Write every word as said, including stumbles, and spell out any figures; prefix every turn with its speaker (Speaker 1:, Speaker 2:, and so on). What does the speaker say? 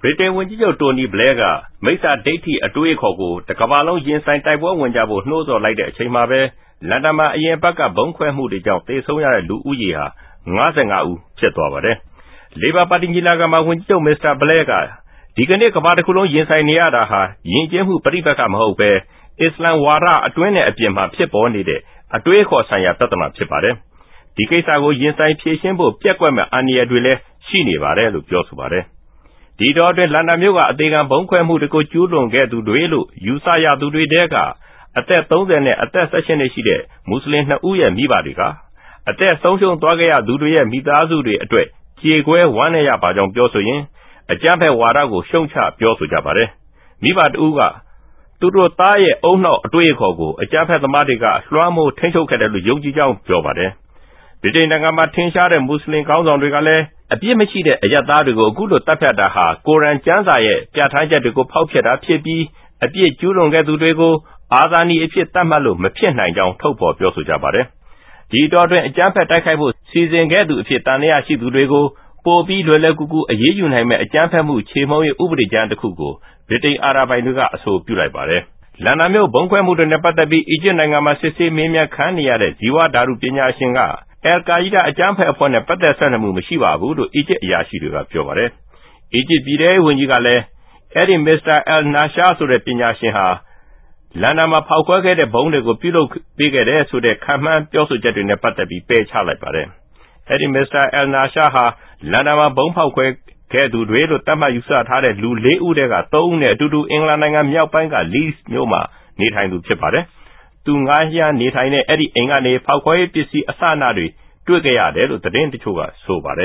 Speaker 1: ဗြိတိန်ဝန်ကြီးချုပ်တိုနီဘလဲကမိစ္ဆာဒိဋ္ဌိအတွေးအခေါ်ကိုတကမ္ဘာလုံးရင်ဆိုင်တိုက်ပွဲဝင်ကြဖို့နှိုးဆော်လိုက်တဲ့အချိန်မှာပဲလန်ဒန်မှာအရင်ဘက်ကဘုံခွဲမှုတွေကြောင့်သေဆုံးရတဲ့လူဦးရေဟာ၅၅ဦးဖြစ်သွားပါတယ်။လေဘာပါတီညီလာခံမှာဝန်ကြီးချုပ်မစ္စတာဘလဲကဒီကနေ့ကမ္ဘာတစ်ခုလုံးရင်ဆိုင်နေရတာဟာယဉ်ကျေးမှုပဋိပက္ခမဟုတ်ပဲအစ္စလမ်ဝါဒအတွင်းနဲ့အပြင်မှာဖြစ်ပေါ်နေတဲ့အတွေးအခေါ်ဆိုင်ရာပြဿနာဖြစ်ပါတယ်။ဒီကိစ္စကိုရင်ဆိုင်ဖြေရှင်းဖို့ပြက်ကွက်မဲ့အန္တရာယ်တွေလည်းရှိနေပါတယ်လို့ပြောဆိုပါတယ်။ဒီတော့အတွင်းလန်ဒန်မြို့ကအသေးခံဘုံခွဲမှုတွေကိုကျူးလွန်ခဲ့သူတွေလို့ယူဆရသူတွေတဲကအသက်၃၀နဲ့အသက်၁၈နှစ်ရှိတဲ့မွတ်စလင်နှစ်ဦးရဲ့မိဘတွေကအသက်ဆုံးရှုံးသွားခဲ့ရသူတွေရဲ့မိသားစုတွေအတွက်ကြေကွဲဝမ်းနည်းရပါကြောင်းပြောဆိုရင်အကြမ်းဖက်ဝါဒကိုရှုံချပြောဆိုကြပါတယ်။မိဘတဦးကသူတို့သားရဲ့အုံနောက်အတွေ့အခေါ်ကိုအကြမ်းဖက်သမားတွေကလွှမ်းမိုးထိန်းချုပ်ခဲ့တယ်လို့ယုံကြည်ကြောင်းပြောပါတယ်။ဗြိတိန်နိုင်ငံမှာထင်ရှားတဲ့မွတ်စလင်ခေါင်းဆောင်တွေကလည်းအပြစ်မရှိတဲ့အရပ်သားတွေကိုအခုလိုတပ်ဖြတ်တာဟာကိုရ်အာန်ကျမ်းစာရဲ့ပြဋ္ဌာန်းချက်တွေကိုဖောက်ဖျက်တာဖြစ်ပြီးအပြစ်ကျူးလွန်ခဲ့သူတွေကိုအာဇာနည်အဖြစ်သတ်မှတ်လို့မဖြစ်နိုင်ကြောင်းထုတ်ဖော်ပြောဆိုကြပါတယ်။ဒီတော့တွင်အကြမ်းဖက်တိုက်ခိုက်ဖို့စီစဉ်ခဲ့သူအဖြစ်တန်ရာရှိသူတွေကိုပိုပြီးလွယ်လွယ်ကူကူအရေးယူနိုင်မဲ့အကြမ်းဖက်မှုခြေမှုန်းရေးဥပဒေကြမ်းတစ်ခုကိုဗြိတိန်အာဏာပိုင်တွေကအဆိုပြုလိုက်ပါတယ်။လန်ဒန်မြို့ဘုံခွဲမှုတွေနဲ့ပတ်သက်ပြီးအီဂျစ်နိုင်ငံမှာစစ်ဆေးမေးမြန်းခံနေရတဲ့ဇီဝဓာတုပညာရှင်ကအယ်ကာအီဒါအကြမ်းဖက်အဖွဲ့နဲ့ပတ်သက်ဆက်နွယ်မှုမရှိပါဘူးလို့အီဂျစ်အရာရှိတွေကပြောပါတယ်။အီဂျစ်ပြည်ထောင်စုဝန်ကြီးကလည်းအဲ့ဒီမစ္စတာအယ်နာရှာဆိုတဲ့ပညာရှင်ဟာလန်ဒန်မှာဖောက်ခွဲခဲ့တဲ့ဘုံတွေကိုပြုလုပ်ပေးခဲ့တဲ့ဆိုတဲ့ခံမှန်းပြောဆိုချက်တွေနဲ့ပတ်သက်ပြီးပယ်ချလိုက်ပါတယ်။အဲ့ဒီမစ္စတာအယ်နာရှာဟာလန်ဒန်မှာဘုံဖောက်ခွဲခဲ့သူတွေလို့သတ်မှတ်ယူဆထားတဲ့လူ၄ဦးထဲက၃ဦးနဲ့အတူတူအင်္ဂလန်နိုင်ငံမြောက်ပိုင်းကလီစ်မြို့မှာနေထိုင်သူဖြစ်ပါတယ်။သူငှားရမ်းနေထိုင်တဲ့အဲ့ဒီအိမ်ကနေဖောက်ခွဲရေးပစ္စည်းအစအနတွေတွေ့ကြရတယ်လို့သတင်းတချို့ကဆိုပါတယ်